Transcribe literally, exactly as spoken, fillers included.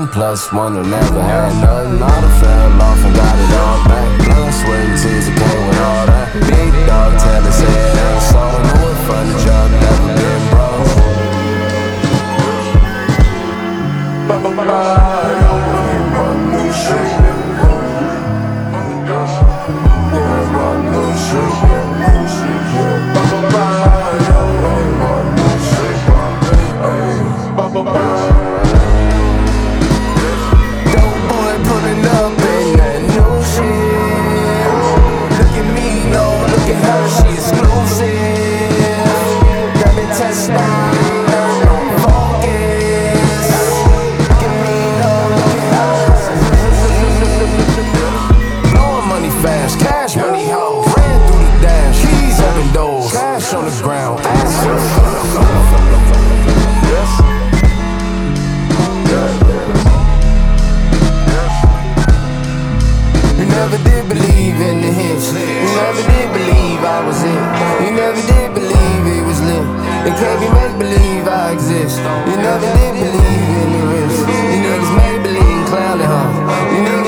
plus one who never had nothing. All done fell off and got it all back. Blood, sweat, and tears that came with all that. Big dog tell us it ain't so. Knew it from the jump, never been broke. Cash money hoes, ran through the dash, keys open doors, cash on the ground, ass. You never did believe in the hits, you never did believe I was it, you never did believe it was lit. It can't be make believe I exist. You never did believe in the risk. You niggas made believe clowning, huh? You